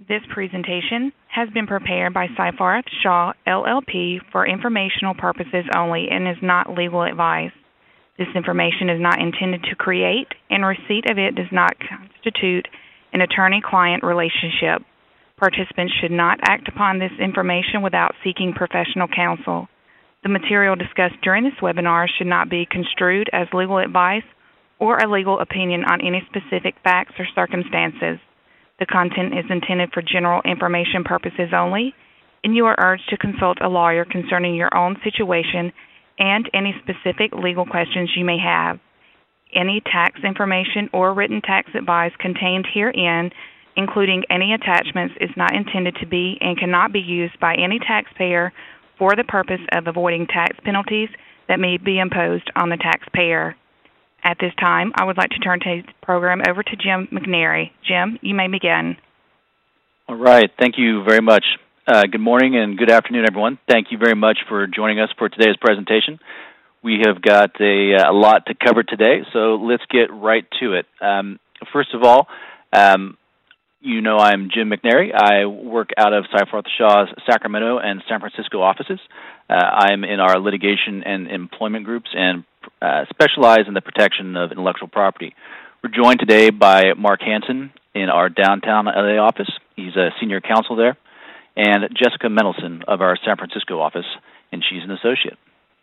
This presentation has been prepared by Seyfarth Shaw, LLP for informational purposes only and is not legal advice. This information is not intended to create, and receipt of it does not constitute an attorney-client relationship. Participants should not act upon this information without seeking professional counsel. The material discussed during this webinar should not be construed as legal advice or a legal opinion on any specific facts or circumstances. The content is intended for general information purposes only, and you are urged to consult a lawyer concerning your own situation and any specific legal questions you may have. Any tax information or written tax advice contained herein, including any attachments, is not intended to be and cannot be used by any taxpayer for the purpose of avoiding tax penalties that may be imposed on the taxpayer. At this time, I would like to turn today's program over to Jim McNary. Jim, you may begin. All right. Thank you very much. Good morning and good afternoon, everyone. Thank you very much for joining us for today's presentation. We have got a lot to cover today, so let's get right to it. First of all, you know I'm Jim McNary. I work out of Seyfarth Shaw's Sacramento and San Francisco offices. I'm in our litigation and employment groups and specialize in the protection of intellectual property. We're joined today by Mark Hansen in our downtown LA office. He's a senior counsel there. And Jessica Mendelson of our San Francisco office, and she's an associate.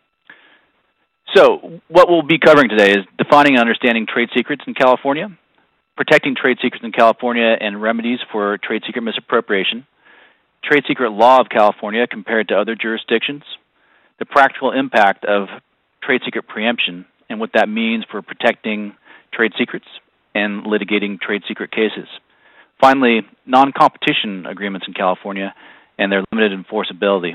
So what we'll be covering today is defining and understanding trade secrets in California, protecting trade secrets in California and remedies for trade secret misappropriation, trade secret law of California compared to other jurisdictions, the practical impact of trade secret preemption and what that means for protecting trade secrets and litigating trade secret cases. Finally, non-competition agreements in California and their limited enforceability.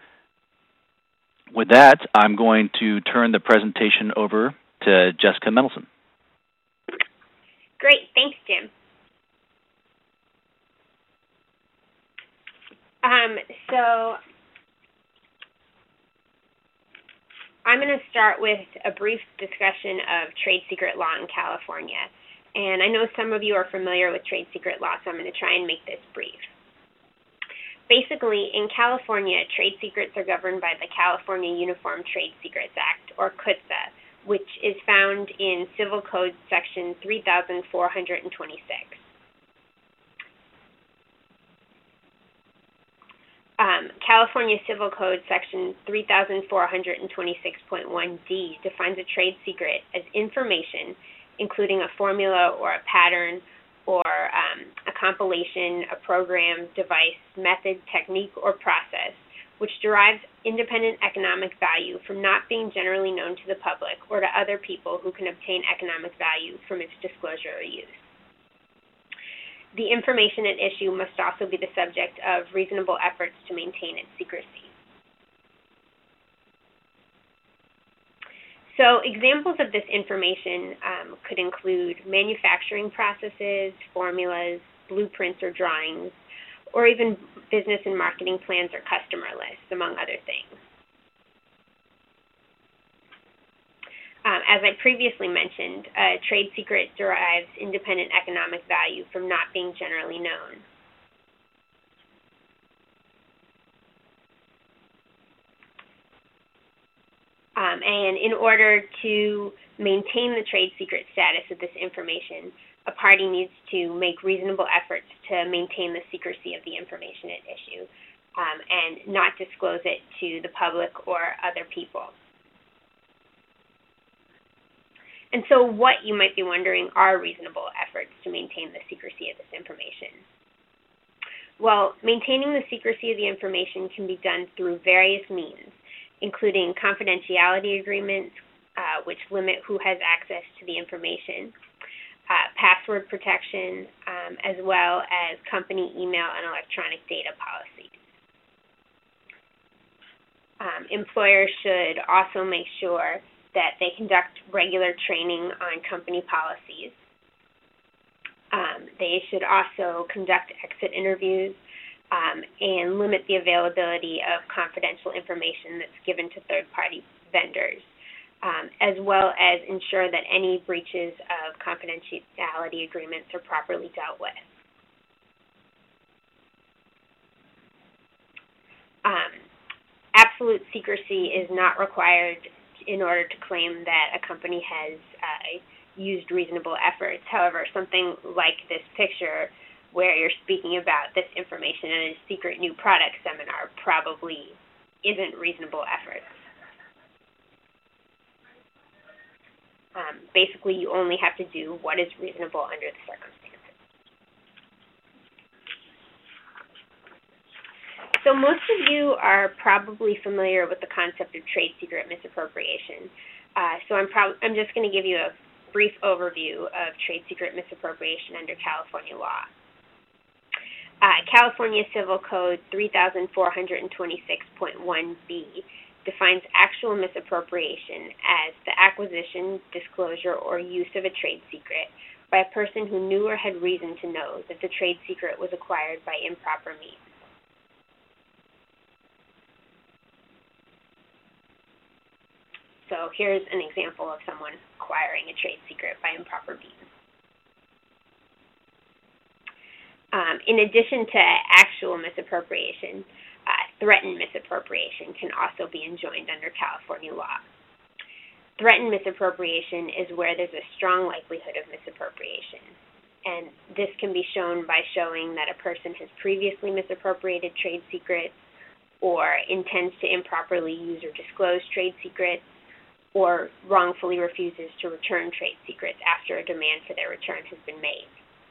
With that, I'm going to turn the presentation over to Jessica Mendelson. Great, thanks, Jim. So I'm going to start with a brief discussion of trade secret law in California. And I know some of you are familiar with trade secret law, so I'm going to try and make this brief. Basically, in California, trade secrets are governed by the California Uniform Trade Secrets Act, or CUTSA, which is found in Civil Code Section 3426. California Civil Code Section 3426.1d defines a trade secret as information including a formula or a pattern or a compilation, a program, device, method, technique, or process which derives independent economic value from not being generally known to the public or to other people who can obtain economic value from its disclosure or use. The information at issue must also be the subject of reasonable efforts to maintain its secrecy. So examples of this information could include manufacturing processes, formulas, blueprints or drawings, or even business and marketing plans or customer lists, among other things. As I previously mentioned, a trade secret derives independent economic value from not being generally known. And in order to maintain the trade secret status of this information, a party needs to make reasonable efforts to maintain the secrecy of the information at issue and not disclose it to the public or other people. And so what, you might be wondering, are reasonable efforts to maintain the secrecy of this information? Well, maintaining the secrecy of the information can be done through various means, including confidentiality agreements, which limit who has access to the information, password protection, as well as company email and electronic data policies. Employers should also make sure that they conduct regular training on company policies. They should also conduct exit interviews and limit the availability of confidential information that's given to third-party vendors, as well as ensure that any breaches of confidentiality agreements are properly dealt with. absolute secrecy is not required in order to claim that a company has used reasonable efforts. However, something like this picture, where you're speaking about this information in a secret new product seminar, probably isn't reasonable efforts. Basically, you only have to do what is reasonable under the circumstances. So most of you are probably familiar with the concept of trade secret misappropriation. So I'm just going to give you a brief overview of trade secret misappropriation under California law. California Civil Code 3426.1b defines actual misappropriation as the acquisition, disclosure, or use of a trade secret by a person who knew or had reason to know that the trade secret was acquired by improper means. So here's an example of someone acquiring a trade secret by improper means. In addition to actual misappropriation, threatened misappropriation can also be enjoined under California law. Threatened misappropriation is where there's a strong likelihood of misappropriation, and this can be shown by showing that a person has previously misappropriated trade secrets, or intends to improperly use or disclose trade secrets, or wrongfully refuses to return trade secrets after a demand for their return has been made.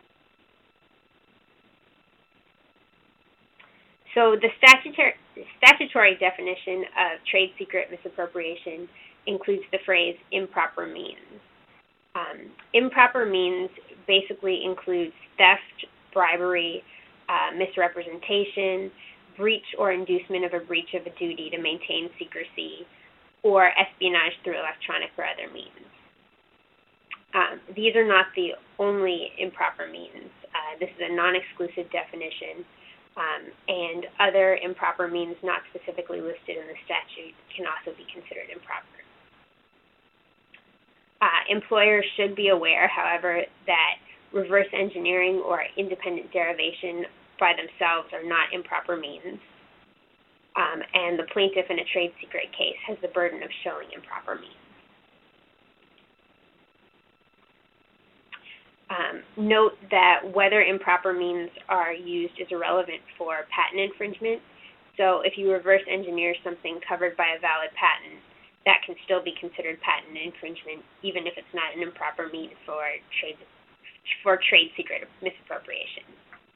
So the statutory definition of trade secret misappropriation includes the phrase improper means. Improper means basically includes theft, bribery, misrepresentation, breach or inducement of a breach of a duty to maintain secrecy, or espionage through electronic or other means. These are not the only improper means. This is a non-exclusive definition. And other improper means not specifically listed in the statute can also be considered improper. Employers should be aware, however, that reverse engineering or independent derivation by themselves are not improper means. And the plaintiff in a trade secret case has the burden of showing improper means. Note that whether improper means are used is irrelevant for patent infringement. So if you reverse engineer something covered by a valid patent, that can still be considered patent infringement, even if it's not an improper means for trade secret misappropriation.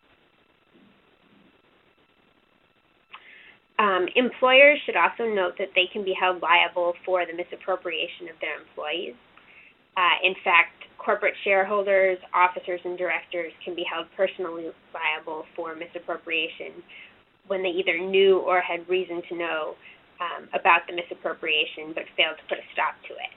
Employers should also note that they can be held liable for the misappropriation of their employees. In fact, corporate shareholders, officers, and directors can be held personally liable for misappropriation when they either knew or had reason to know about the misappropriation but failed to put a stop to it.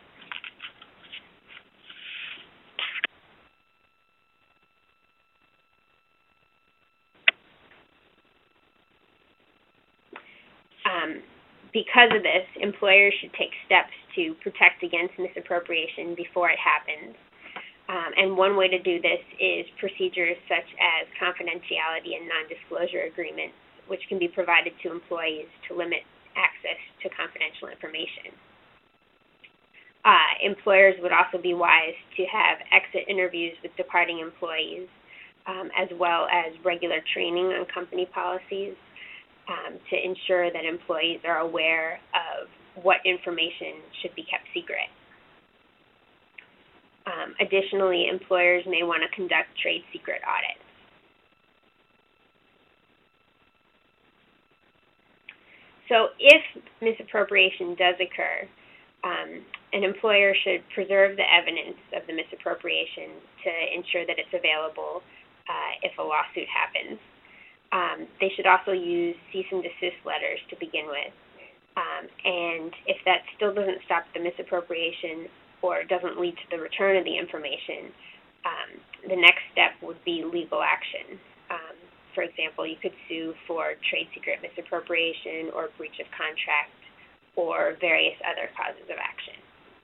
Because of this, employers should take steps to protect against misappropriation before it happens. And one way to do this is procedures such as confidentiality and non-disclosure agreements, which can be provided to employees to limit access to confidential information. Employers would also be wise to have exit interviews with departing employees, as well as regular training on company policies, to ensure that employees are aware of what information should be kept secret. Additionally, employers may want to conduct trade secret audits. So if misappropriation does occur, an employer should preserve the evidence of the misappropriation to ensure that it's available if a lawsuit happens. They should also use cease and desist letters to begin with. And if that still doesn't stop the misappropriation or doesn't lead to the return of the information, the next step would be legal action. For example, you could sue for trade secret misappropriation or breach of contract or various other causes of action.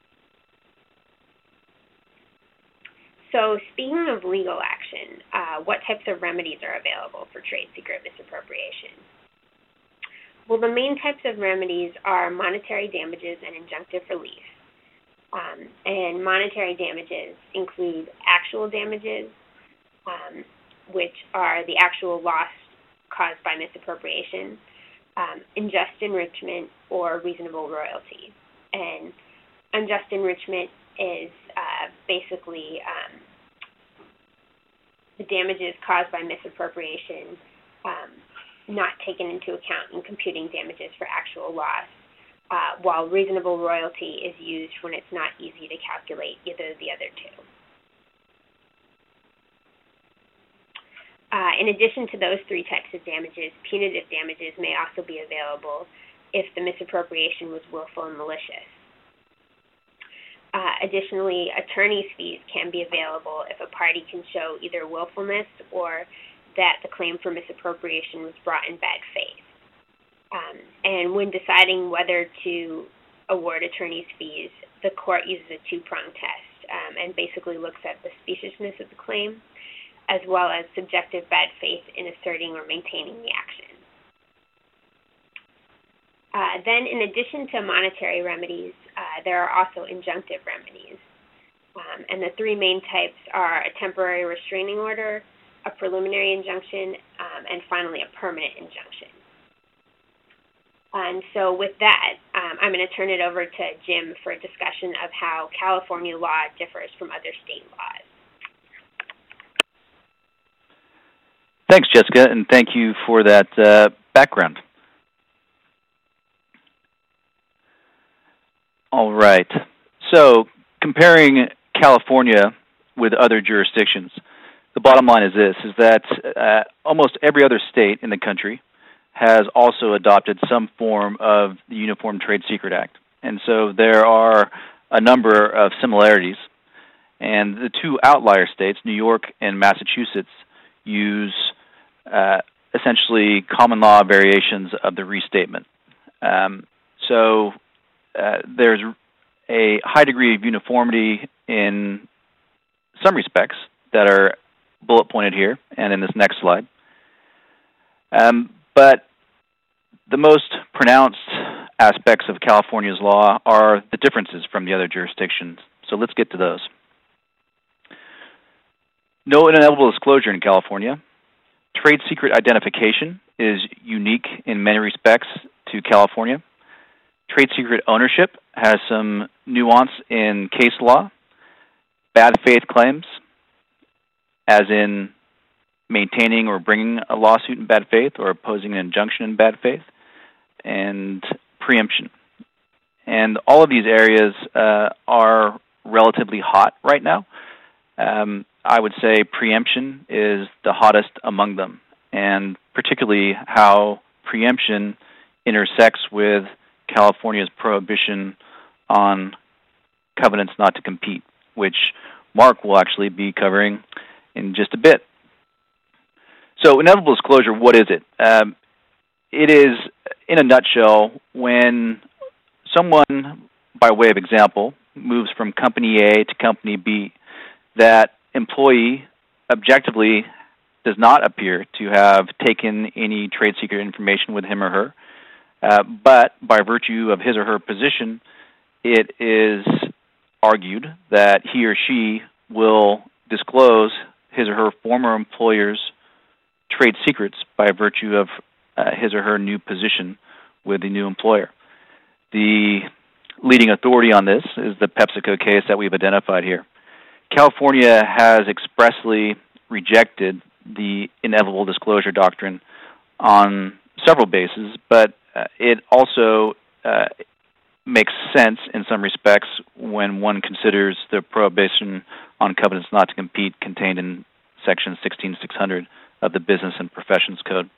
So speaking of legal action, what types of remedies are available for trade secret misappropriation? Well, the main types of remedies are monetary damages and injunctive relief. And monetary damages include actual damages, which are the actual loss caused by misappropriation, unjust enrichment, or reasonable royalty. And unjust enrichment is basically the damages caused by misappropriation not taken into account in computing damages for actual loss, while reasonable royalty is used when it's not easy to calculate either of the other two. In addition to those three types of damages, punitive damages may also be available if the misappropriation was willful and malicious. Additionally, attorney's fees can be available if a party can show either willfulness or that the claim for misappropriation was brought in bad faith. And when deciding whether to award attorney's fees, the court uses a two-pronged test and basically looks at the speciousness of the claim as well as subjective bad faith in asserting or maintaining the action. Then, in addition to monetary remedies, there are also injunctive remedies. And the three main types are a temporary restraining order, a preliminary injunction, and finally a permanent injunction. And so with that, I'm going to turn it over to Jim for a discussion of how California law differs from other state laws. Thanks, Jessica, and thank you for that background. All right. So, comparing California with other jurisdictions, the bottom line is this, is that almost every other state in the country has also adopted some form of the Uniform Trade Secret Act. And so there are a number of similarities. And the two outlier states, New York and Massachusetts, use essentially common law variations of the restatement. There's a high degree of uniformity in some respects that are bullet pointed here and in this next slide. But the most pronounced aspects of California's law are the differences from the other jurisdictions. So let's get to those. No inevitable disclosure in California. Trade secret identification is unique in many respects to California. Trade secret ownership has some nuance in case law. Bad faith claims, as in maintaining or bringing a lawsuit in bad faith or opposing an injunction in bad faith, and preemption. And all of these areas are relatively hot right now. I would say preemption is the hottest among them, and particularly how preemption intersects with California's prohibition on covenants not to compete, which Mark will actually be covering in just a bit. So inevitable disclosure, what is it? It is, in a nutshell, when someone, by way of example, moves from company A to company B, that employee objectively does not appear to have taken any trade secret information with him or her, but by virtue of his or her position, it is argued that he or she will disclose his or her former employer's trade secrets by virtue of his or her new position with the new employer. The leading authority on this is the PepsiCo case that we've identified here. California has expressly rejected the inevitable disclosure doctrine on several bases, but it also makes sense in some respects when one considers the prohibition on covenants not to compete contained in Section 16600 of the Business and Professions Code.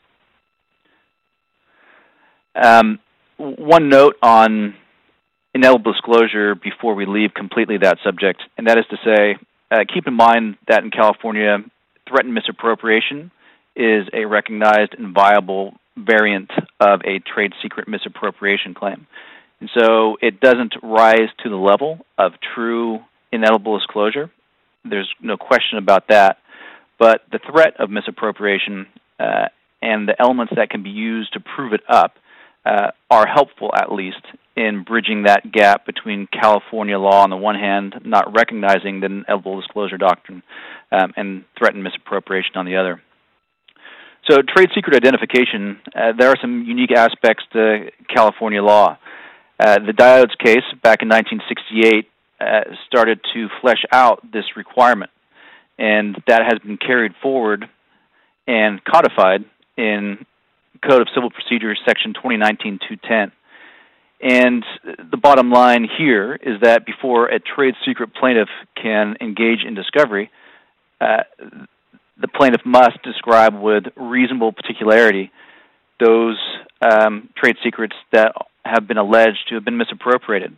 One note on inevitable disclosure before we leave completely that subject, and that is to say, keep in mind that in California, threatened misappropriation is a recognized and viable variant of a trade secret misappropriation claim. And so it doesn't rise to the level of true inevitable disclosure. There's no question about that. But the threat of misappropriation and the elements that can be used to prove it up are helpful, at least, in bridging that gap between California law on the one hand, not recognizing the inevitable disclosure doctrine, and threatened misappropriation on the other. So trade secret identification, there are some unique aspects to California law. The Diodes case back in 1968 started to flesh out this requirement, and that has been carried forward and codified in Code of Civil Procedure, Section 2019-210. And the bottom line here is that before a trade secret plaintiff can engage in discovery, the plaintiff must describe with reasonable particularity those trade secrets that have been alleged to have been misappropriated.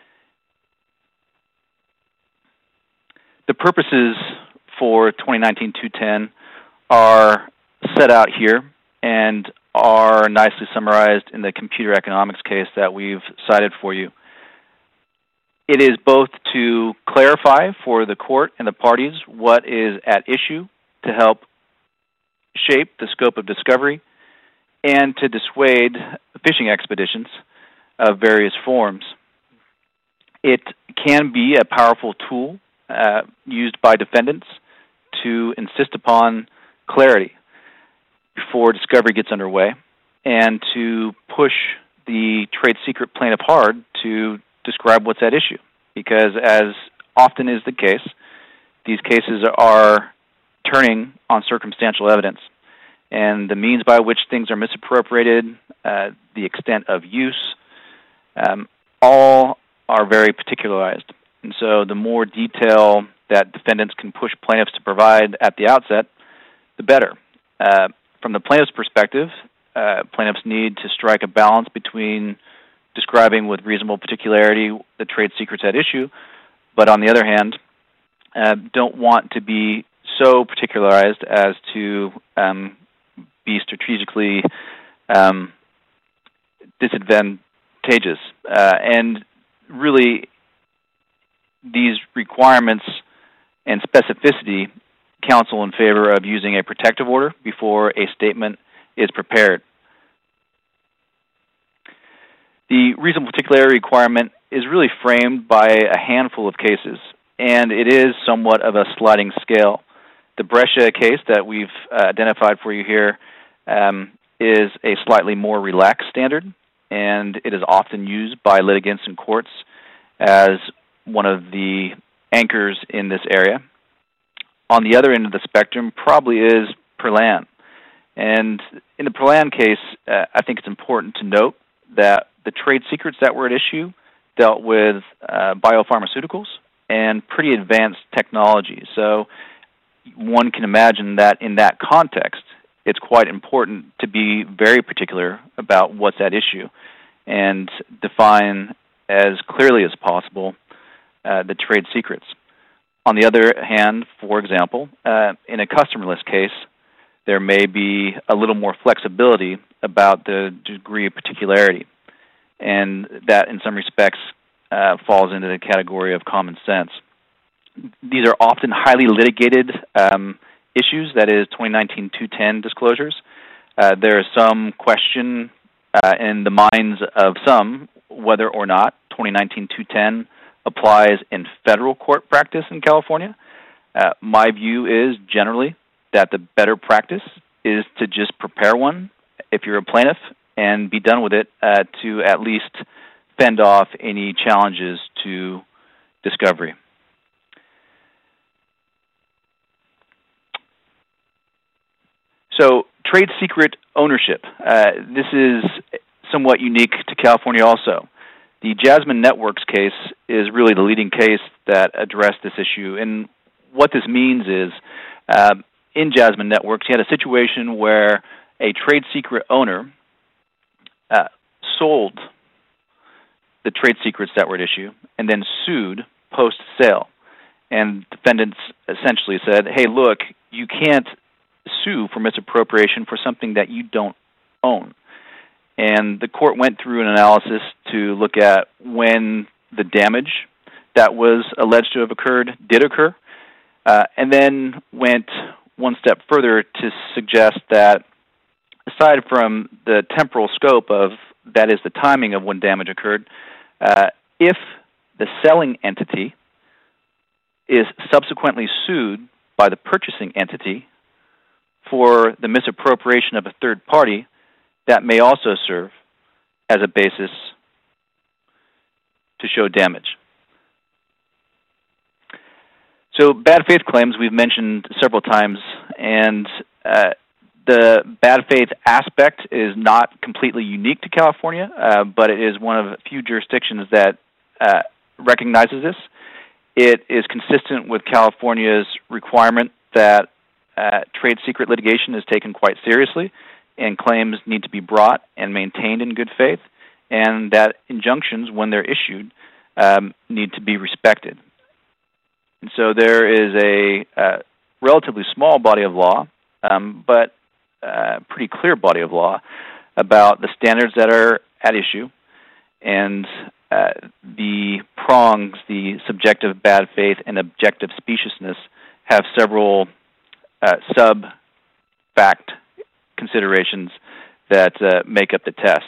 The purposes for 2019-210 are set out here and are nicely summarized in the computer economics case that we've cited for you. It is both to clarify for the court and the parties what is at issue to help shape the scope of discovery and to dissuade fishing expeditions of various forms. It can be a powerful tool used by defendants to insist upon clarity before discovery gets underway and to push the trade secret plaintiff hard to describe what's at issue. Because as often is the case, these cases are turning on circumstantial evidence. And the means by which things are misappropriated, the extent of use, all are very particularized. And so the more detail that defendants can push plaintiffs to provide at the outset, the better. From the plaintiff's perspective, plaintiffs need to strike a balance between describing with reasonable particularity the trade secrets at issue, but on the other hand, don't want to be so particularized as to be strategically disadvantageous. And really, these requirements and specificity counsel in favor of using a protective order before a statement is prepared. The reasonable particularity requirement is really framed by a handful of cases, and it is somewhat of a sliding scale. The Brescia case that we've identified for you here is a slightly more relaxed standard, and it is often used by litigants in courts as one of the anchors in this area. On the other end of the spectrum probably is Perlan. And in the Perlan case, I think it's important to note that the trade secrets that were at issue dealt with biopharmaceuticals and pretty advanced technology. So one can imagine that in that context, it's quite important to be very particular about what's at issue and define as clearly as possible the trade secrets. On the other hand, for example, in a customerless case, there may be a little more flexibility about the degree of particularity, and that in some respects falls into the category of common sense. These are often highly litigated issues, that is 2019-210 disclosures. There is some question in the minds of some whether or not 2019-210 applies in federal court practice in California. My view is generally that the better practice is to just prepare one if you're a plaintiff and be done with it to at least fend off any challenges to discovery. So, trade secret ownership. This is somewhat unique to California also. The Jasmine Networks case is really the leading case that addressed this issue. And what this means is, in Jasmine Networks, you had a situation where a trade secret owner sold the trade secrets that were at issue and then sued post-sale. And defendants essentially said, hey, look, you can't sue for misappropriation for something that you don't own. And the court went through an analysis to look at when the damage that was alleged to have occurred did occur, and then went one step further to suggest that aside from the temporal scope of that is the timing of when damage occurred, if the selling entity is subsequently sued by the purchasing entity for the misappropriation of a third party, that may also serve as a basis to show damage. So bad faith claims we've mentioned several times, and the bad faith aspect is not completely unique to California, but it is one of a few jurisdictions that recognizes this. It is consistent with California's requirement that trade secret litigation is taken quite seriously, and claims need to be brought and maintained in good faith, and that injunctions, when they're issued, need to be respected. And so there is a relatively small body of law, but pretty clear body of law about the standards that are at issue, and the prongs, the subjective bad faith and objective speciousness, have several sub-fact considerations that make up the test.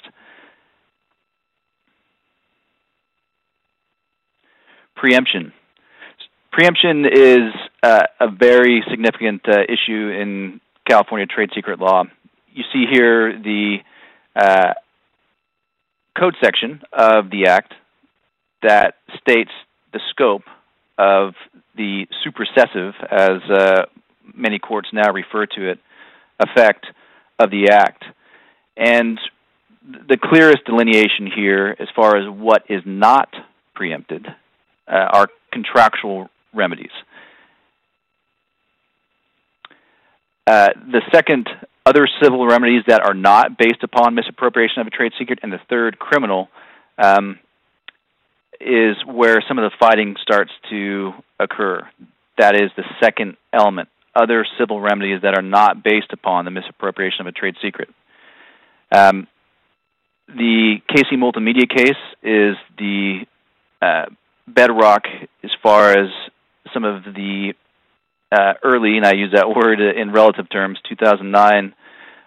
Preemption. Preemption is a very significant issue in California trade secret law. You see here the code section of the Act that states the scope of the supersessive, as many courts now refer to it, effect of the Act. And the clearest delineation here as far as what is not preempted are contractual remedies. The second, other civil remedies that are not based upon misappropriation of a trade secret, and the third, criminal, is where some of the fighting starts to occur. That is the second element, other civil remedies that are not based upon the misappropriation of a trade secret. The Casey Multimedia case is the bedrock as far as some of the early, and I use that word in relative terms, 2009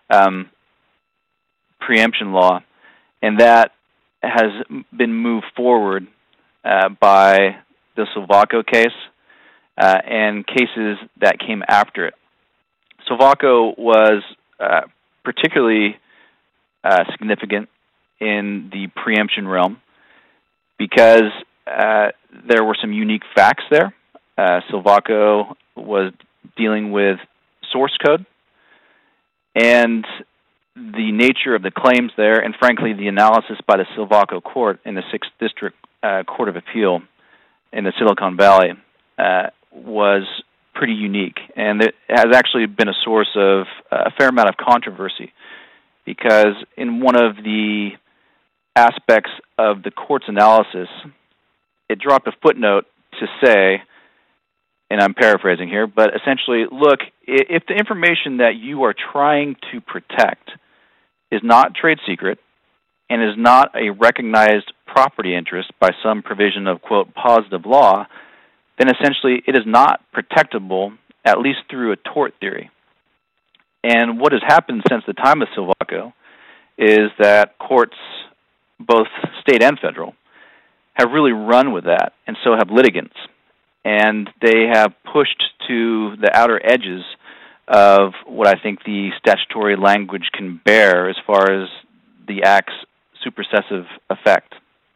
preemption law, and that has been moved forward by the Silvaco case and cases that came after it. Silvaco was particularly significant in the preemption realm because there were some unique facts there. Silvaco was dealing with source code, and the nature of the claims there, and frankly the analysis by the Silvaco court in the 6th District Court of Appeal in the Silicon Valley was pretty unique, and it has actually been a source of a fair amount of controversy, because in one of the aspects of the court's analysis, it dropped a footnote to say, and I'm paraphrasing here, but essentially, look, if the information that you are trying to protect is not trade secret and is not a recognized property interest by some provision of, quote, positive law, then essentially it is not protectable, at least through a tort theory. And what has happened since the time of Silvaco is that courts, both state and federal, have really run with that, and so have litigants. And they have pushed to the outer edges of what I think the statutory language can bear as far as the Act's supersessive effect.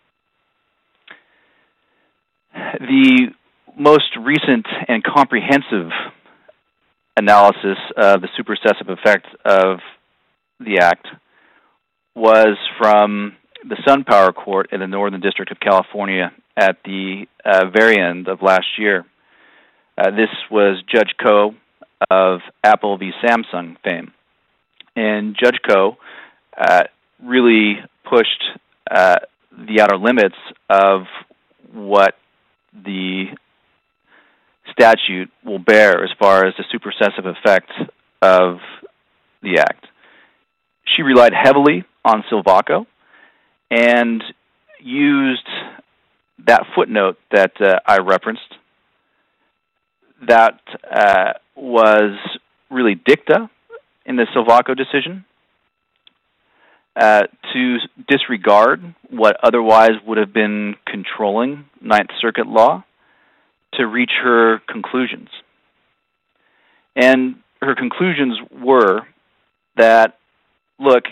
The most recent and comprehensive analysis of the supersessive effect of the Act was from the SunPower Court in the Northern District of California at the very end of last year. This was Judge Koh of Apple v. Samsung fame. And Judge Koh really pushed the outer limits of what the statute will bear as far as the supersessive effect of the Act. She relied heavily on Silvaco and used that footnote that I referenced that was really dicta in the Silvaco decision to disregard what otherwise would have been controlling Ninth Circuit law to reach her conclusions. And her conclusions were that, look,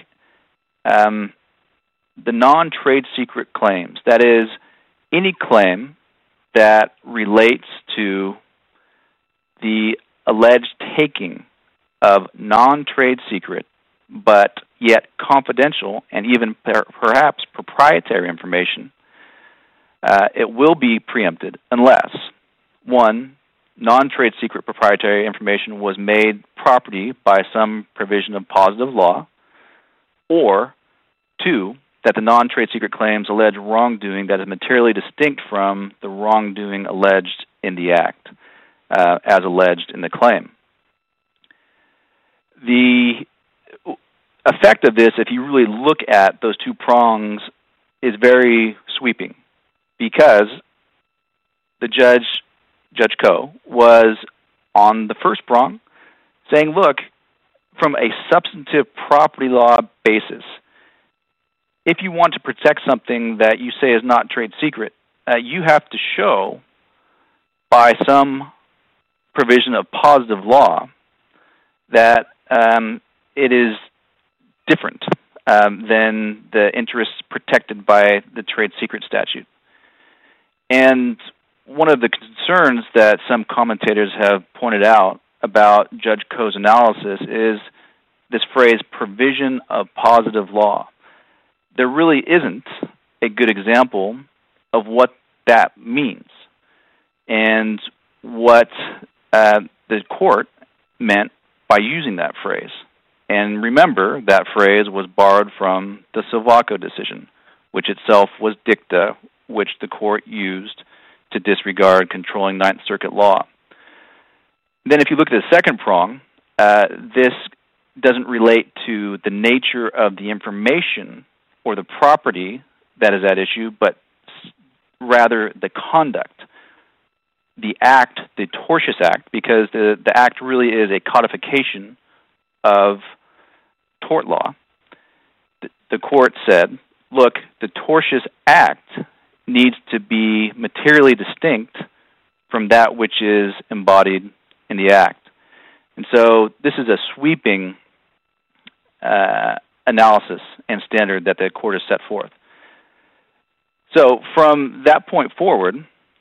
the non-trade secret claims, that is, any claim that relates to the alleged taking of non-trade secret but yet confidential and even perhaps proprietary information, it will be preempted unless, one, non-trade secret proprietary information was made property by some provision of positive law, or two, that the non-trade secret claims allege wrongdoing that is materially distinct from the wrongdoing alleged in the act, as alleged in the claim. The effect of this, if you really look at those two prongs, is very sweeping, because the Judge Koh, was on the first prong saying, look, from a substantive property law basis, if you want to protect something that you say is not trade secret, you have to show by some provision of positive law that it is different than the interests protected by the trade secret statute. And one of the concerns that some commentators have pointed out about Judge Koh's analysis is this phrase, provision of positive law. There really isn't a good example of what that means and what the court meant by using that phrase. And remember, that phrase was borrowed from the Silvaco decision, which itself was dicta, which the court used to disregard controlling Ninth Circuit law. Then if you look at the second prong, this doesn't relate to the nature of the information or the property that is at issue, but rather the conduct, the act, the tortious act, because the act really is a codification of tort law. The court said, look, the tortious act needs to be materially distinct from that which is embodied in the act. And so this is a sweeping analysis and standard that the court has set forth. So from that point forward,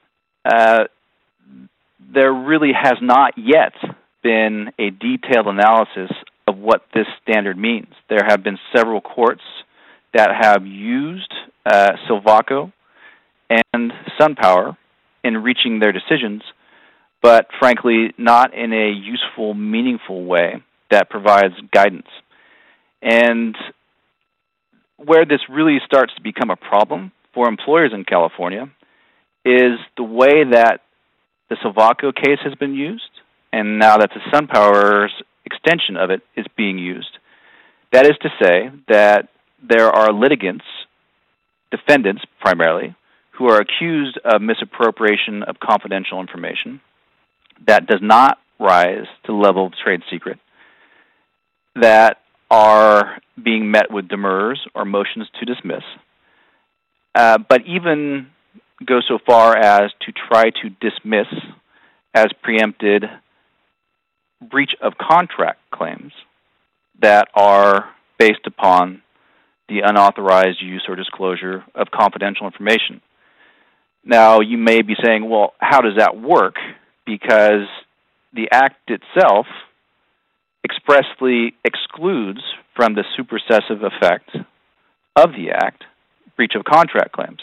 there really has not yet been a detailed analysis of what this standard means. There have been several courts that have used Silvaco and SunPower in reaching their decisions, but frankly not in a useful, meaningful way that provides guidance. And where this really starts to become a problem for employers in California is the way that the Silvaco case has been used, and now that the SunPower's extension of it is being used. That is to say that there are litigants, defendants primarily, who are accused of misappropriation of confidential information that does not rise to the level of trade secret, that are being met with demurs or motions to dismiss, but even go so far as to try to dismiss as preempted breach of contract claims that are based upon the unauthorized use or disclosure of confidential information. Now, you may be saying, well, how does that work? Because the Act itself expressly excludes from the supersessive effect of the Act breach of contract claims.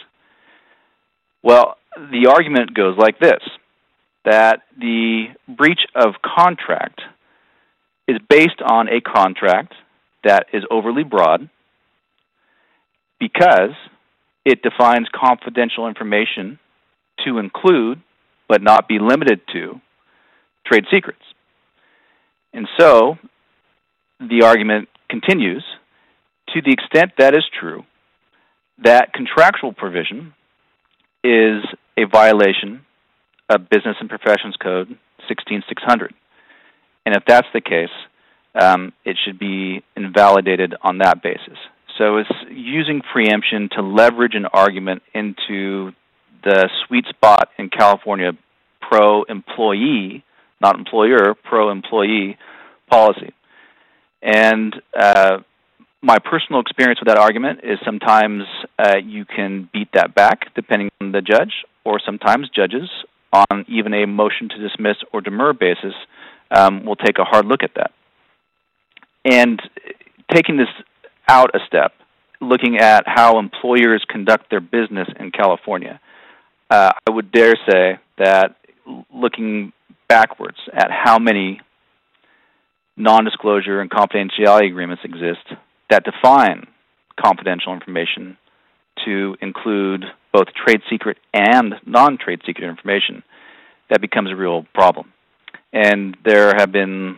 Well, the argument goes like this, that the breach of contract is based on a contract that is overly broad because it defines confidential information to include, but not be limited to, trade secrets. And so, the argument continues, to the extent that is true, that contractual provision is a violation of Business and Professions Code 16600. And if that's the case, it should be invalidated on that basis. So it's using preemption to leverage an argument into the sweet spot in California pro-employee, not employer, pro-employee policy. And my personal experience with that argument is sometimes you can beat that back depending on the judge, or sometimes judges on even a motion to dismiss or demur basis will take a hard look at that. And taking this out a step, looking at how employers conduct their business in California, I would dare say that looking backwards at how many non-disclosure and confidentiality agreements exist that define confidential information to include both trade secret and non-trade secret information, that becomes a real problem. And there has been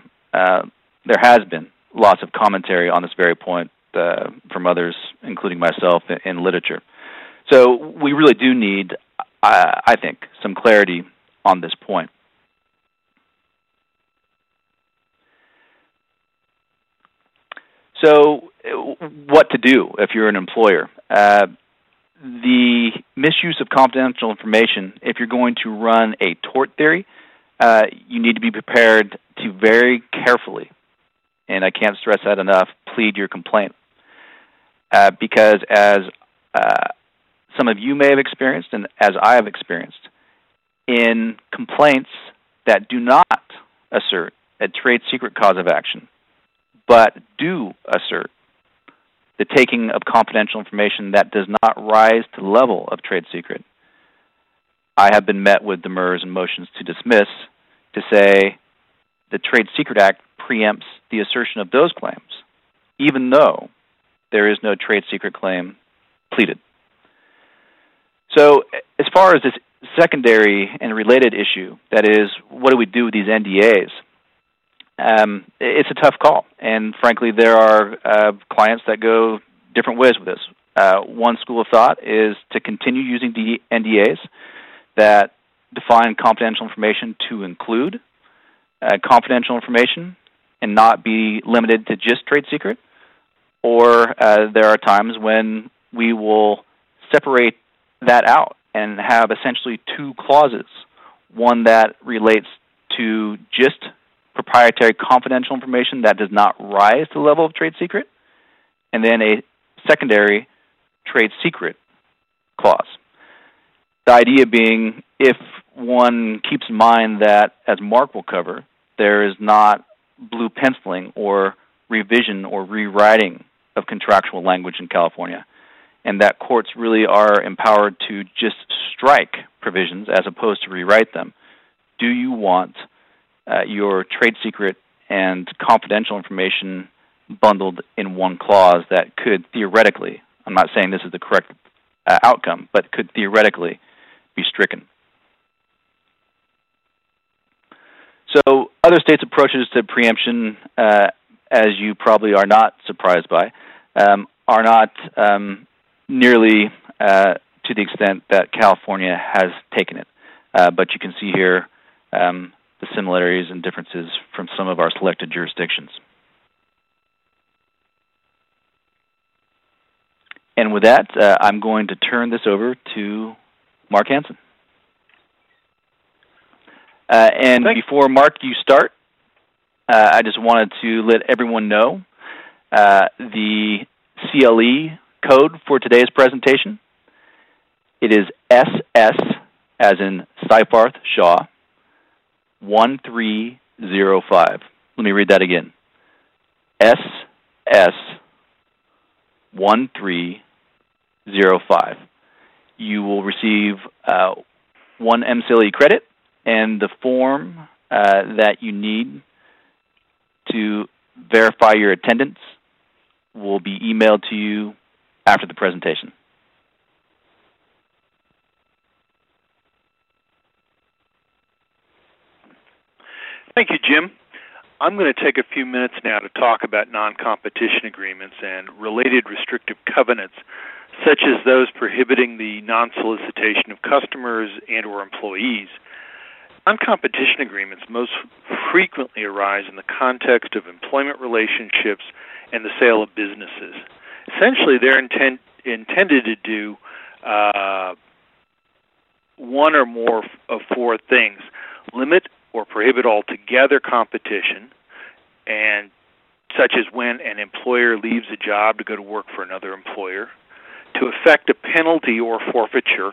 lots of commentary on this very point from others, including myself, in literature. So we really do need, I think, some clarity on this point. So what to do if you're an employer? The misuse of confidential information, if you're going to run a tort theory, you need to be prepared to very carefully, and I can't stress that enough, plead your complaint. Because as some of you may have experienced, and as I have experienced, in complaints that do not assert a trade secret cause of action, but do assert the taking of confidential information that does not rise to the level of trade secret, I have been met with demurs and motions to dismiss to say the Trade Secret Act preempts the assertion of those claims, even though there is no trade secret claim pleaded. So as far as this secondary and related issue, that is, what do we do with these NDAs? It's a tough call, and frankly, there are clients that go different ways with this. One school of thought is to continue using the NDAs that define confidential information to include confidential information and not be limited to just trade secret, or there are times when we will separate that out and have essentially two clauses, one that relates to just proprietary confidential information that does not rise to the level of trade secret, and then a secondary trade secret clause. The idea being, if one keeps in mind that, as Mark will cover, there is not blue penciling or revision or rewriting of contractual language in California, and that courts really are empowered to just strike provisions as opposed to rewrite them. Do you want your trade secret and confidential information bundled in one clause that could theoretically, I'm not saying this is the correct outcome, but could theoretically be stricken? So other states' approaches to preemption, as you probably are not surprised by, are not nearly to the extent that California has taken it. But you can see here the similarities and differences from some of our selected jurisdictions. And with that, I'm going to turn this over to Mark Hansen. And before, Mark, you start, I just wanted to let everyone know the CLE code for today's presentation. It is SS, as in Seyfarth Shaw, 1305. Let me read that again. SS 1305. You will receive one MCLE credit, and the form that you need to verify your attendance will be emailed to you after the presentation. Thank you, Jim. I'm going to take a few minutes now to talk about non-competition agreements and related restrictive covenants, such as those prohibiting the non-solicitation of customers and or employees. Non-competition agreements most frequently arise in the context of employment relationships and the sale of businesses. essentially they're intended to do one or more of four things: limit or prohibit altogether competition, and such as when an employer leaves a job to go to work for another employer, to effect a penalty or forfeiture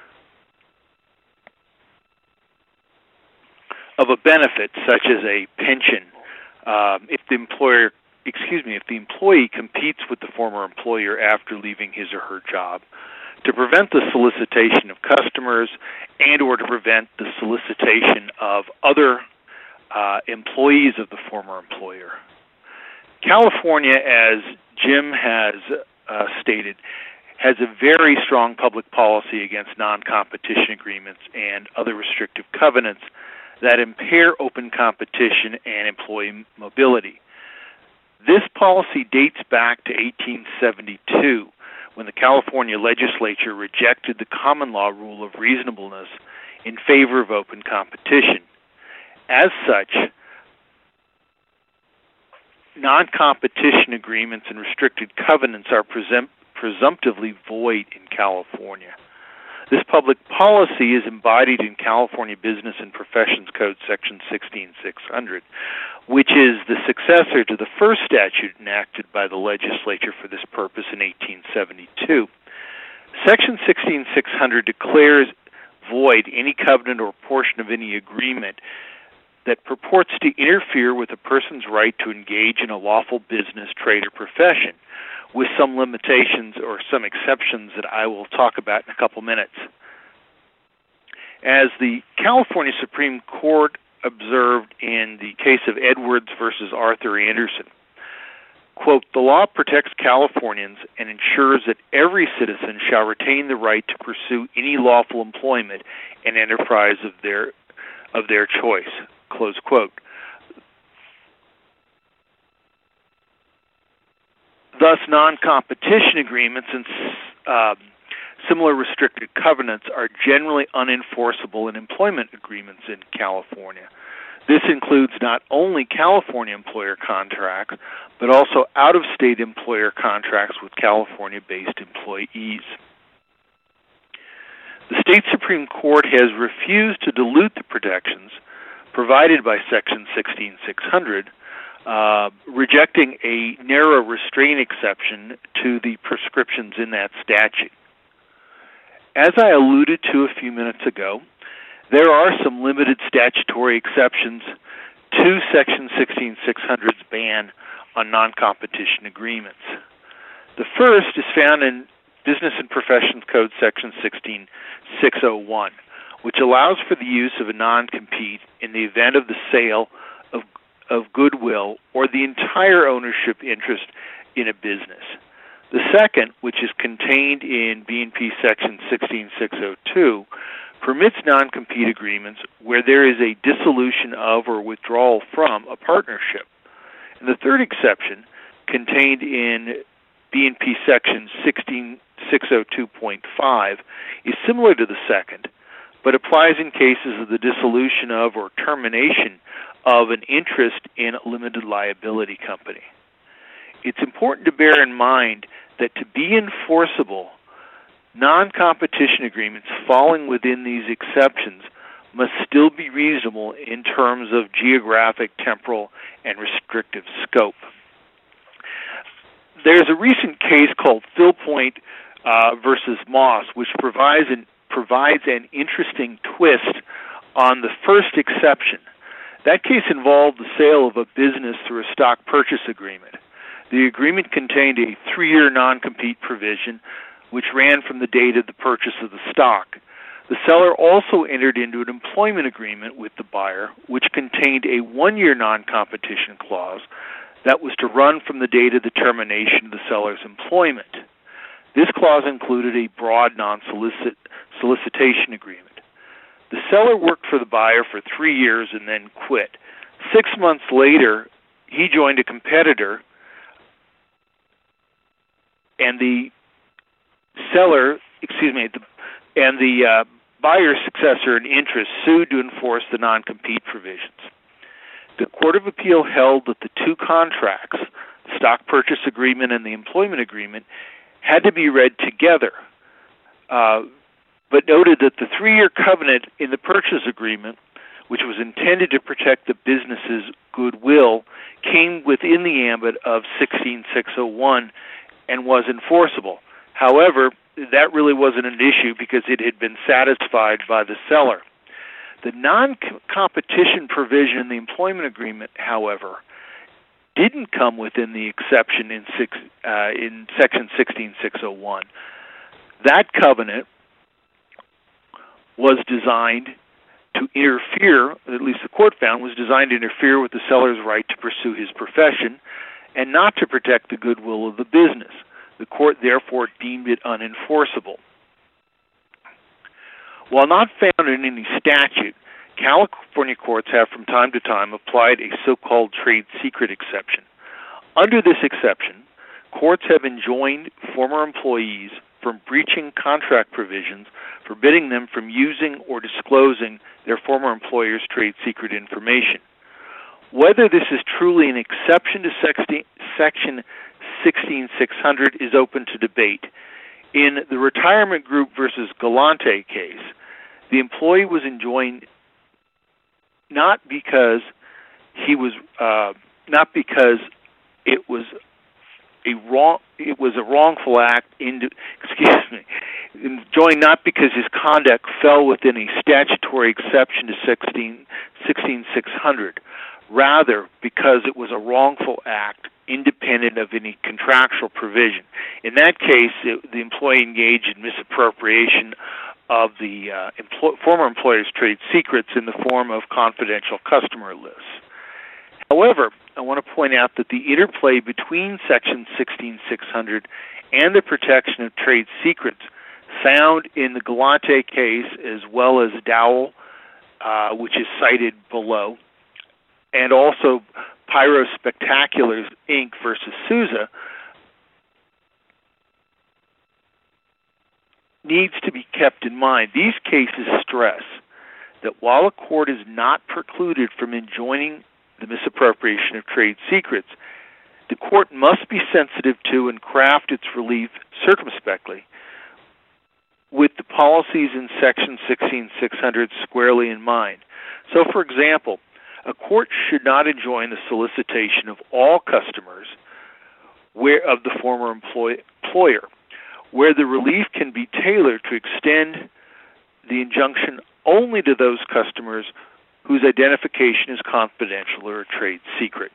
of a benefit such as a pension if the employee competes with the former employer after leaving his or her job, to prevent the solicitation of customers and or to prevent the solicitation of other employees of the former employer. California, as Jim has stated, has a very strong public policy against non-competition agreements and other restrictive covenants that impair open competition and employee mobility. This policy dates back to 1872, when the California legislature rejected the common law rule of reasonableness in favor of open competition. As such, non-competition agreements and restricted covenants are presumptively void in California. This public policy is embodied in California Business and Professions Code Section 16600, which is the successor to the first statute enacted by the legislature for this purpose in 1872. Section 16600 declares void any covenant or portion of any agreement that purports to interfere with a person's right to engage in a lawful business, trade, or profession, with some limitations or some exceptions that I will talk about in a couple minutes. As the California Supreme Court observed in the case of Edwards versus Arthur Anderson, quote, "The law protects Californians and ensures that every citizen shall retain the right to pursue any lawful employment and enterprise of their choice," close quote. Thus, non-competition agreements and similar restricted covenants are generally unenforceable in employment agreements in California. This includes not only California employer contracts, but also out-of-state employer contracts with California-based employees. The state Supreme Court has refused to dilute the protections provided by Section 16600, rejecting a narrow restraint exception to the prescriptions in that statute. As I alluded to a few minutes ago, there are some limited statutory exceptions to Section 16600's ban on non-competition agreements. The first is found in Business and Professions Code Section 16601, which allows for the use of a non-compete in the event of the sale of goodwill or the entire ownership interest in a business. The second, which is contained in B&P Section 16602, permits non-compete agreements where there is a dissolution of or withdrawal from a partnership. And the third exception, contained in B&P Section 16602.5, is similar to the second, but applies in cases of the dissolution of or termination of an interest in a limited liability company. It's important to bear in mind that to be enforceable, non-competition agreements falling within these exceptions must still be reasonable in terms of geographic, temporal, and restrictive scope. There's a recent case called Philpoint versus Moss, which provides an interesting twist on the first exception. That case involved the sale of a business through a stock purchase agreement. The agreement contained a 3-year non-compete provision, which ran from the date of the purchase of the stock. The seller also entered into an employment agreement with the buyer, which contained a 1-year non-competition clause that was to run from the date of the termination of the seller's employment. This clause included a broad non-solicitation agreement. The seller worked for the buyer for 3 years and then quit. 6 months later, he joined a competitor, and the buyer's successor in interest sued to enforce the non-compete provisions. The Court of Appeal held that the two contracts, stock purchase agreement and the employment agreement, had to be read together, but noted that the 3-year covenant in the purchase agreement, which was intended to protect the business's goodwill, came within the ambit of 16601 and was enforceable. However, that really wasn't an issue because it had been satisfied by the seller. The non-competition provision in the employment agreement, however, didn't come within the exception in Section 16601. That covenant was designed to interfere, at least the court found, was designed to interfere with the seller's right to pursue his profession and not to protect the goodwill of the business. The court therefore deemed it unenforceable. While not found in any statute, California courts have from time to time applied a so-called trade secret exception. Under this exception, courts have enjoined former employees from breaching contract provisions forbidding them from using or disclosing their former employer's trade secret information. Whether this is truly an exception to Section 16600 is open to debate. In the Retirement Group versus Galante case, the employee was enjoined not because it was a wrongful act. Enjoined not because his conduct fell within a statutory exception to 16600, rather because it was a wrongful act independent of any contractual provision. In that case, the employee engaged in misappropriation of the former employer's trade secrets in the form of confidential customer lists. However, I want to point out that the interplay between Section 16600 and the protection of trade secrets found in the Galante case, as well as Dowell, which is cited below, and also Pyro Spectaculars, Inc. versus Sousa, needs to be kept in mind. These cases stress that while a court is not precluded from enjoining the misappropriation of trade secrets, the court must be sensitive to and craft its relief circumspectly with the policies in Section 16600 squarely in mind. So, for example, a court should not enjoin the solicitation of all customers of the former employer, where the relief can be tailored to extend the injunction only to those customers whose identification is confidential or a trade secret.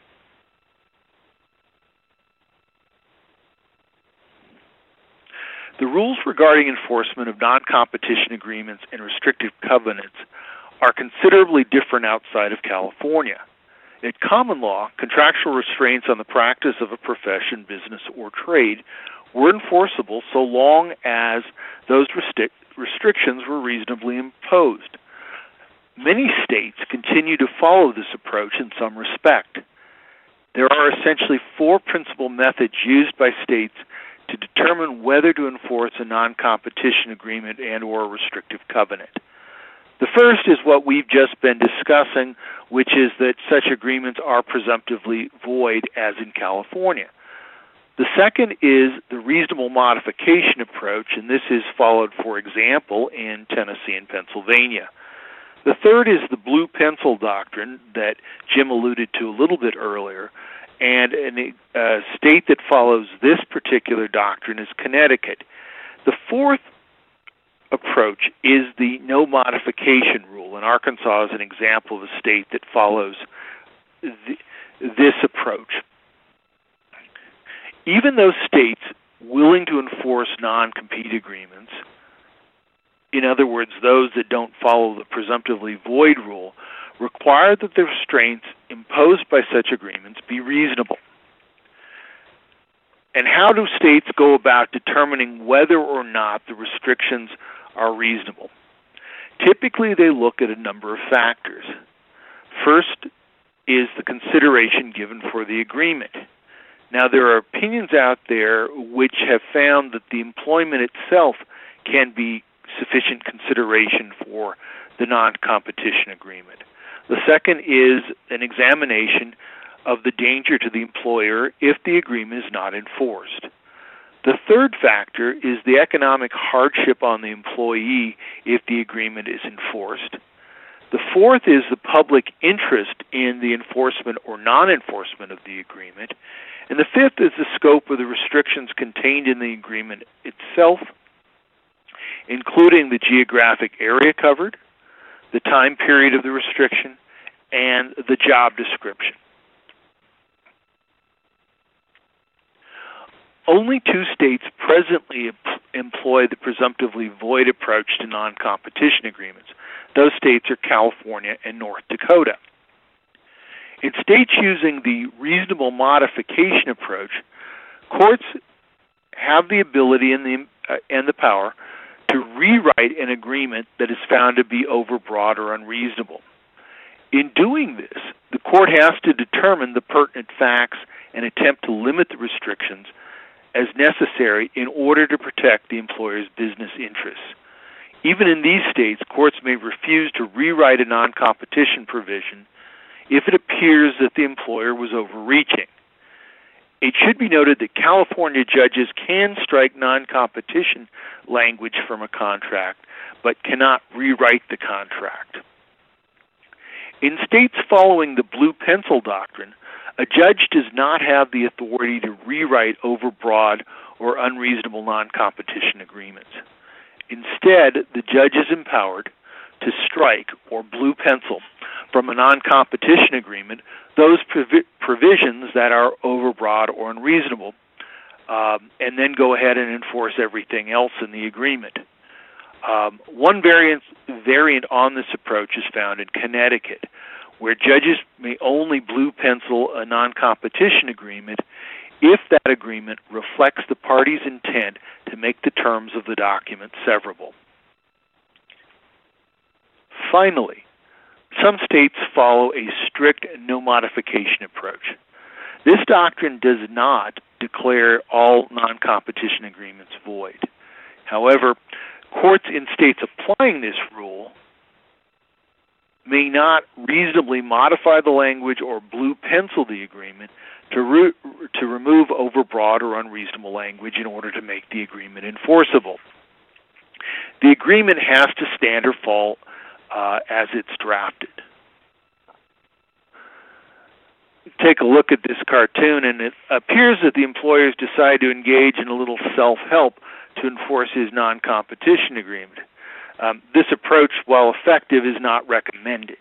The rules regarding enforcement of non-competition agreements and restrictive covenants are considerably different outside of California. In common law, contractual restraints on the practice of a profession, business, or trade were enforceable so long as those restrictions were reasonably imposed. Many states continue to follow this approach in some respect. There are essentially 4 principal methods used by states to determine whether to enforce a non-competition agreement and or a restrictive covenant. The first is what we've just been discussing, which is that such agreements are presumptively void, as in California. The second is the reasonable modification approach, and this is followed, for example, in Tennessee and Pennsylvania. The third is the blue pencil doctrine that Jim alluded to a little bit earlier, and a state that follows this particular doctrine is Connecticut. The fourth approach is the no modification rule, and Arkansas is an example of a state that follows this approach. Even those states willing to enforce non-compete agreements, in other words, those that don't follow the presumptively void rule, require that the restraints imposed by such agreements be reasonable. And how do states go about determining whether or not the restrictions are reasonable? Typically, they look at a number of factors. First is the consideration given for the agreement. Now, there are opinions out there which have found that the employment itself can be sufficient consideration for the non-competition agreement. The second is an examination of the danger to the employer if the agreement is not enforced. The third factor is the economic hardship on the employee if the agreement is enforced. The fourth is the public interest in the enforcement or non-enforcement of the agreement. And the fifth is the scope of the restrictions contained in the agreement itself, including the geographic area covered, the time period of the restriction, and the job description. Only 2 states presently employ the presumptively void approach to non-competition agreements. Those states are California and North Dakota. In states using the reasonable modification approach, courts have the ability and the power to rewrite an agreement that is found to be overbroad or unreasonable. In doing this, the court has to determine the pertinent facts and attempt to limit the restrictions as necessary in order to protect the employer's business interests. Even in these states, courts may refuse to rewrite a non-competition provision if it appears that the employer was overreaching. It should be noted that California judges can strike non-competition language from a contract, but cannot rewrite the contract. In states following the blue pencil doctrine, a judge does not have the authority to rewrite overbroad or unreasonable non-competition agreements. Instead, the judge is empowered to strike or blue pencil from a non-competition agreement those provisions that are overbroad or unreasonable, and then go ahead and enforce everything else in the agreement. One variant on this approach is found in Connecticut, where judges may only blue pencil a non-competition agreement if that agreement reflects the party's intent to make the terms of the document severable. Finally, some states follow a strict no modification approach. This doctrine does not declare all non-competition agreements void. However, courts in states applying this rule may not reasonably modify the language or blue pencil the agreement to remove overbroad or unreasonable language in order to make the agreement enforceable. The agreement has to stand or fall as it's drafted. Take a look at this cartoon, and it appears that the employers decide to engage in a little self-help to enforce his non-competition agreement. This approach, while effective, is not recommended.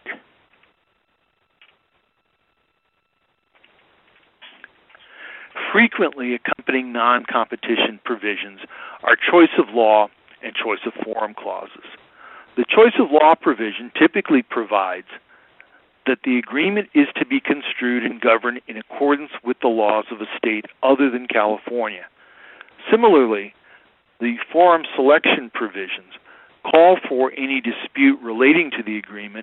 Frequently accompanying non-competition provisions are choice of law and choice of forum clauses. The choice of law provision typically provides that the agreement is to be construed and governed in accordance with the laws of a state other than California. Similarly, the forum selection provisions call for any dispute relating to the agreement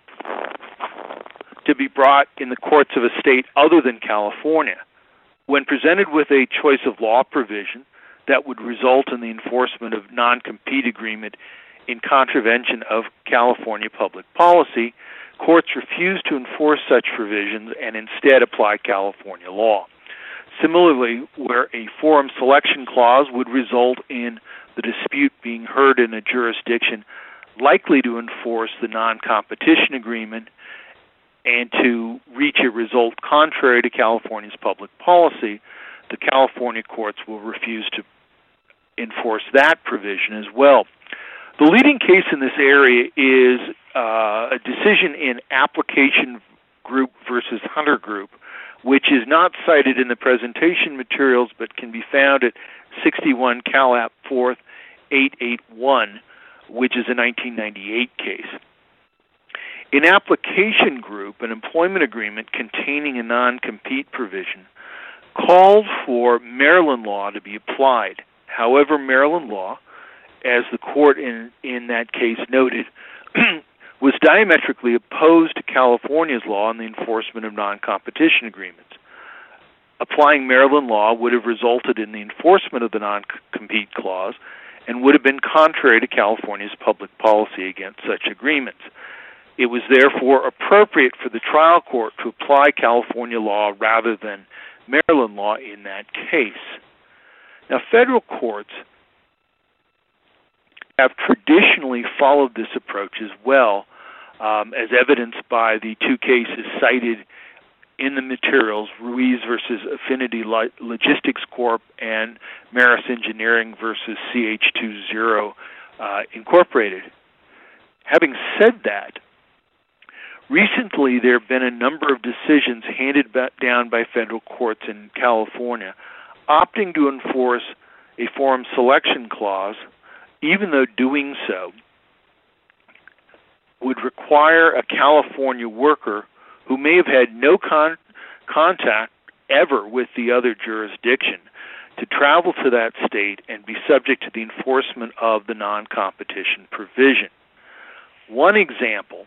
to be brought in the courts of a state other than California. When presented with a choice of law provision that would result in the enforcement of non-compete agreement in contravention of California public policy, courts refuse to enforce such provisions and instead apply California law. Similarly, where a forum selection clause would result in the dispute being heard in a jurisdiction likely to enforce the non-competition agreement and to reach a result contrary to California's public policy, the California courts will refuse to enforce that provision as well. The leading case in this area is a decision in Application Group versus Hunter Group, which is not cited in the presentation materials but can be found at 61 Cal. App. 4th 881, which is a 1998 case. In Application Group, an employment agreement containing a non-compete provision called for Maryland law to be applied. However, Maryland law, as the court in that case noted, was diametrically opposed to California's law on the enforcement of non-competition agreements. Applying Maryland law would have resulted in the enforcement of the non-compete clause and would have been contrary to California's public policy against such agreements. It was therefore appropriate for the trial court to apply California law rather than Maryland law in that case. Now, federal courts have traditionally followed this approach as well, as evidenced by the two cases cited in the materials, Ruiz versus Affinity Logistics Corp. And Maris Engineering versus CH20 Incorporated. Having said that, recently there have been a number of decisions handed down by federal courts in California opting to enforce a forum selection clause, even though doing so would require a California worker who may have had no contact ever with the other jurisdiction to travel to that state and be subject to the enforcement of the non-competition provision. One example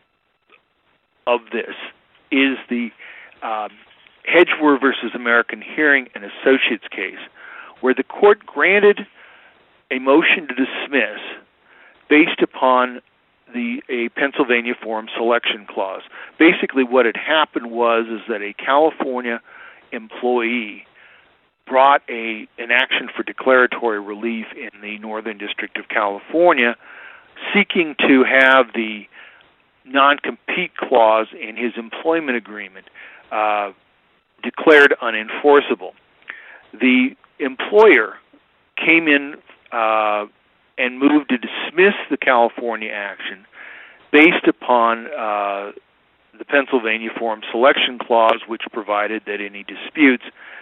of this is the Hedgeworth versus American Hearing and Associates case, where the court granted a motion to dismiss based upon a Pennsylvania forum selection clause. Basically what had happened was that a California employee brought an action for declaratory relief in the Northern District of California, seeking to have the non-compete clause in his employment agreement declared unenforceable. The employer came in and moved to dismiss the California action based upon the Pennsylvania forum selection clause, which provided that any disputes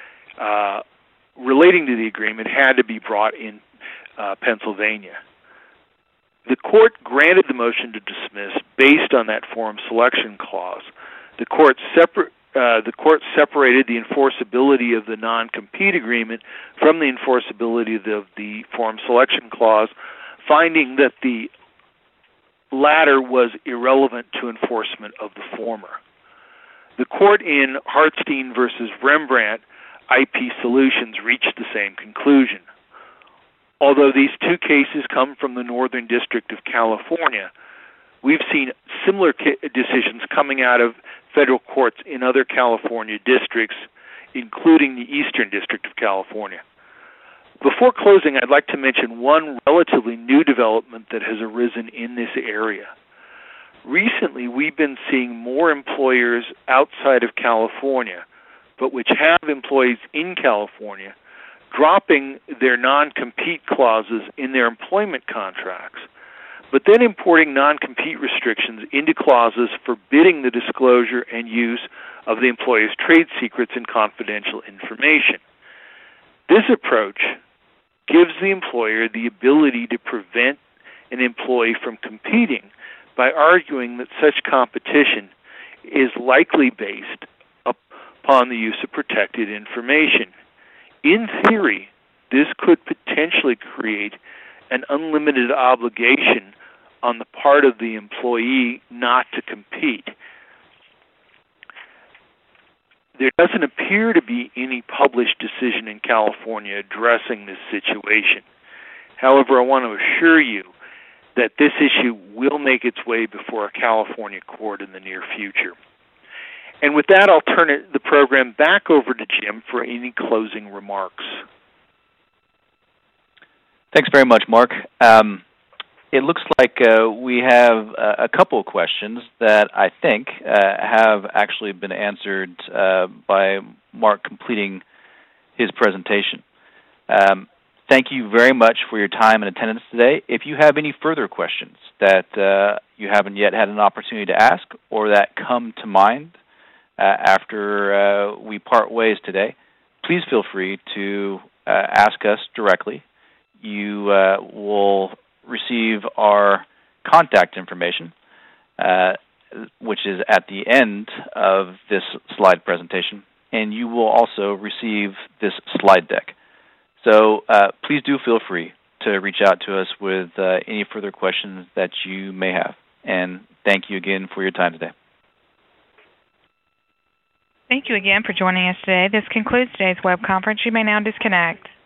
relating to the agreement had to be brought in Pennsylvania. The court granted the motion to dismiss based on that forum selection clause. The court separated the enforceability of the non-compete agreement from the enforceability of the forum selection clause, finding that the latter was irrelevant to enforcement of the former. The court in Hartstein versus Rembrandt IP Solutions reached the same conclusion. Although these two cases come from the Northern District of California, we've seen similar decisions coming out of federal courts in other California districts, including the Eastern District of California. Before closing, I'd like to mention one relatively new development that has arisen in this area. Recently, we've been seeing more employers outside of California, but which have employees in California, dropping their non-compete clauses in their employment contracts, but then importing non-compete restrictions into clauses forbidding the disclosure and use of the employer's trade secrets and confidential information. This approach gives the employer the ability to prevent an employee from competing by arguing that such competition is likely based upon the use of protected information. In theory, this could potentially create an unlimited obligation on the part of the employee not to compete. There doesn't appear to be any published decision in California addressing this situation. However, I want to assure you that this issue will make its way before a California court in the near future. And with that, I'll turn the program back over to Jim for any closing remarks. Thanks very much, Mark. It looks like we have a couple of questions that I think have actually been answered by Mark completing his presentation. Thank you very much for your time and attendance today. If you have any further questions that you haven't yet had an opportunity to ask or that come to mind after we part ways today, please feel free to ask us directly. You will receive our contact information, which is at the end of this slide presentation, and you will also receive this slide deck. So please do feel free to reach out to us with any further questions that you may have. And thank you again for your time today. Thank you again for joining us today. This concludes today's web conference. You may now disconnect.